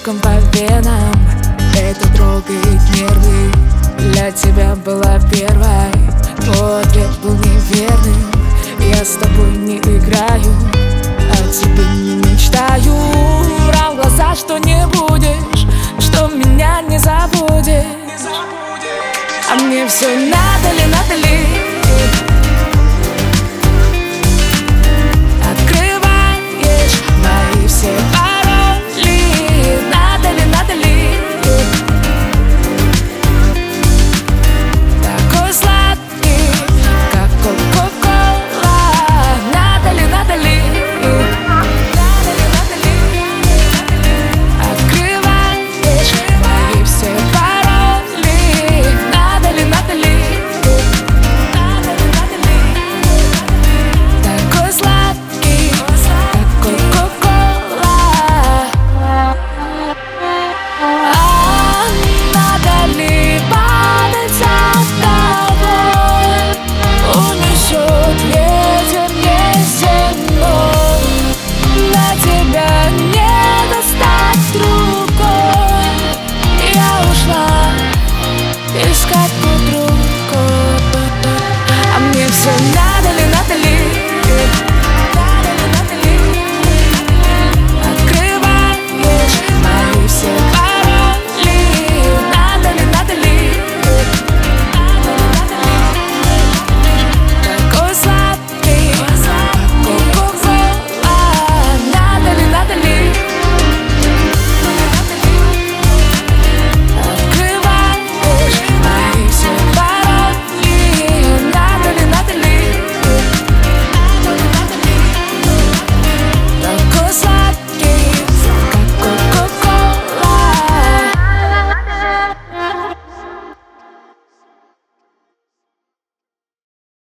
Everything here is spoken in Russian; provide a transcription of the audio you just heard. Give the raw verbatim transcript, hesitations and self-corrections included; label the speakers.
Speaker 1: током по венам. Это трогает нервы. Для тебя была первой, твой ответ был неверным. Я с тобой не играю, о тебе не мечтаю. Врал в глаза, что не будешь, что меня не забудешь. А мне все надо.